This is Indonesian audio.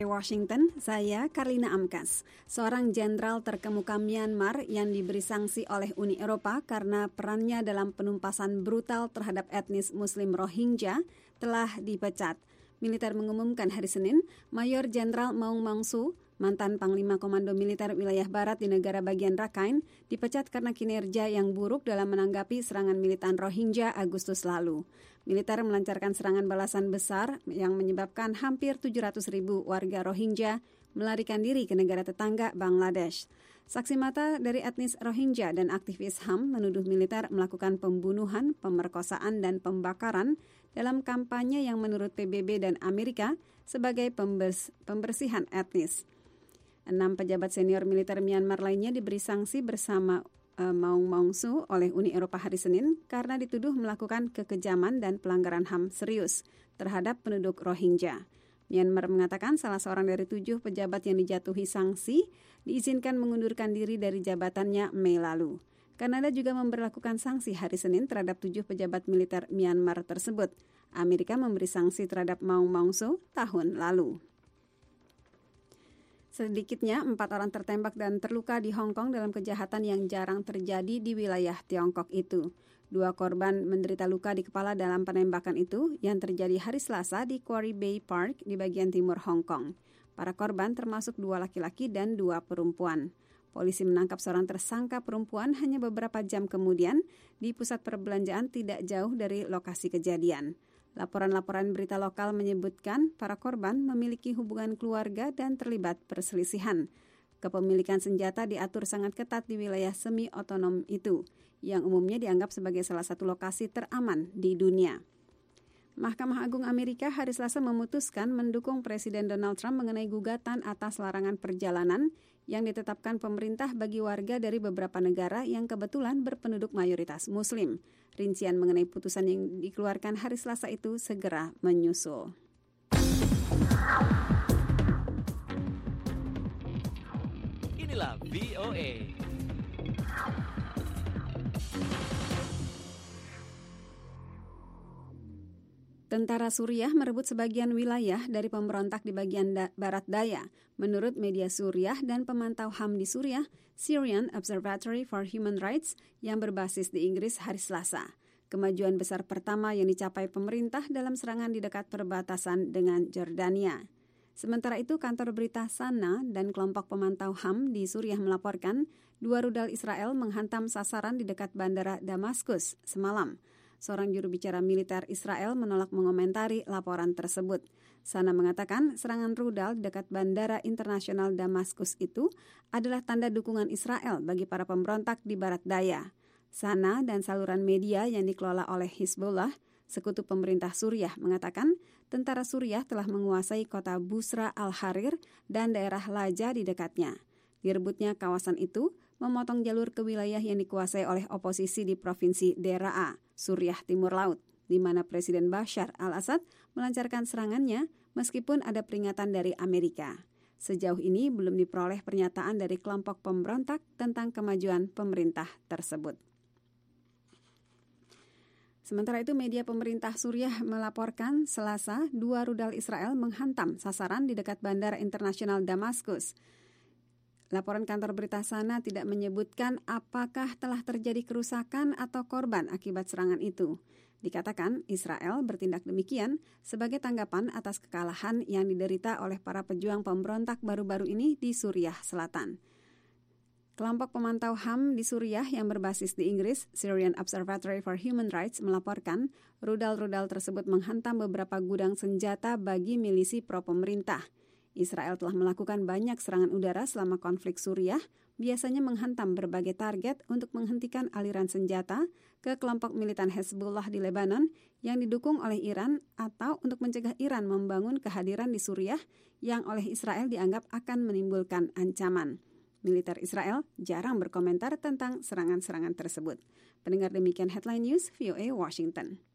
Washington, saya Karlina Amkas. Seorang jenderal terkemuka Myanmar yang diberi sanksi oleh Uni Eropa karena perannya dalam penumpasan brutal terhadap etnis Muslim Rohingya telah dipecat. Militer mengumumkan hari Senin, Mayor Jenderal Maung Maung-su, mantan Panglima Komando Militer Wilayah Barat di negara bagian Rakhine, dipecat karena kinerja yang buruk dalam menanggapi serangan militan Rohingya Agustus lalu. Militer melancarkan serangan balasan besar yang menyebabkan hampir 700.000 warga Rohingya melarikan diri ke negara tetangga Bangladesh. Saksi mata dari etnis Rohingya dan aktivis HAM menuduh militer melakukan pembunuhan, pemerkosaan, dan pembakaran dalam kampanye yang menurut PBB dan Amerika sebagai pembersihan etnis. 6 pejabat senior militer Myanmar lainnya diberi sanksi bersama Maung Maung-su oleh Uni Eropa hari Senin karena dituduh melakukan kekejaman dan pelanggaran HAM serius terhadap penduduk Rohingya. Myanmar mengatakan salah seorang dari 7 pejabat yang dijatuhi sanksi diizinkan mengundurkan diri dari jabatannya Mei lalu. Kanada juga memberlakukan sanksi hari Senin terhadap 7 pejabat militer Myanmar tersebut. Amerika memberi sanksi terhadap Maung Maung-su tahun lalu. Sedikitnya 4 orang tertembak dan terluka di Hong Kong dalam kejahatan yang jarang terjadi di wilayah Tiongkok itu. 2 korban menderita luka di kepala dalam penembakan itu yang terjadi hari Selasa di Quarry Bay Park di bagian timur Hong Kong. Para korban termasuk 2 laki-laki dan 2 perempuan. Polisi menangkap seorang tersangka perempuan hanya beberapa jam kemudian di pusat perbelanjaan tidak jauh dari lokasi kejadian. Laporan-laporan berita lokal menyebutkan para korban memiliki hubungan keluarga dan terlibat perselisihan. Kepemilikan senjata diatur sangat ketat di wilayah semi-otonom itu, yang umumnya dianggap sebagai salah satu lokasi teraman di dunia. Mahkamah Agung Amerika hari Selasa memutuskan mendukung Presiden Donald Trump mengenai gugatan atas larangan perjalanan yang ditetapkan pemerintah bagi warga dari beberapa negara yang kebetulan berpenduduk mayoritas Muslim. Rincian mengenai putusan yang dikeluarkan hari Selasa itu segera menyusul. Inilah VOA. Tentara Suriah merebut sebagian wilayah dari pemberontak di bagian barat daya. Menurut media Suriah dan pemantau HAM di Suriah, Syrian Observatory for Human Rights yang berbasis di Inggris hari Selasa. Kemajuan besar pertama yang dicapai pemerintah dalam serangan di dekat perbatasan dengan Jordania. Sementara itu, kantor berita Sana dan kelompok pemantau HAM di Suriah melaporkan 2 rudal Israel menghantam sasaran di dekat bandara Damaskus semalam. Seorang juru bicara militer Israel menolak mengomentari laporan tersebut. Sana mengatakan serangan rudal di dekat Bandara Internasional Damaskus itu adalah tanda dukungan Israel bagi para pemberontak di barat daya. Sana dan saluran media yang dikelola oleh Hizbullah, sekutu pemerintah Suriah, mengatakan tentara Suriah telah menguasai kota Busra al-Harir dan daerah Laja di dekatnya. Direbutnya kawasan itu memotong jalur ke wilayah yang dikuasai oleh oposisi di Provinsi Deraa, Suriah Timur Laut, di mana Presiden Bashar al-Assad melancarkan serangannya meskipun ada peringatan dari Amerika. Sejauh ini belum diperoleh pernyataan dari kelompok pemberontak tentang kemajuan pemerintah tersebut. Sementara itu, media pemerintah Suriah melaporkan Selasa 2 rudal Israel menghantam sasaran di dekat Bandara Internasional Damaskus. Laporan kantor berita Sana tidak menyebutkan apakah telah terjadi kerusakan atau korban akibat serangan itu. Dikatakan Israel bertindak demikian sebagai tanggapan atas kekalahan yang diderita oleh para pejuang pemberontak baru-baru ini di Suriah Selatan. Kelompok pemantau HAM di Suriah yang berbasis di Inggris, Syrian Observatory for Human Rights, melaporkan rudal-rudal tersebut menghantam beberapa gudang senjata bagi milisi pro-pemerintah. Israel telah melakukan banyak serangan udara selama konflik Suriah, biasanya menghantam berbagai target untuk menghentikan aliran senjata ke kelompok militan Hezbollah di Lebanon yang didukung oleh Iran atau untuk mencegah Iran membangun kehadiran di Suriah yang oleh Israel dianggap akan menimbulkan ancaman. Militer Israel jarang berkomentar tentang serangan-serangan tersebut. Pendengar, demikian Headline News VOA Washington.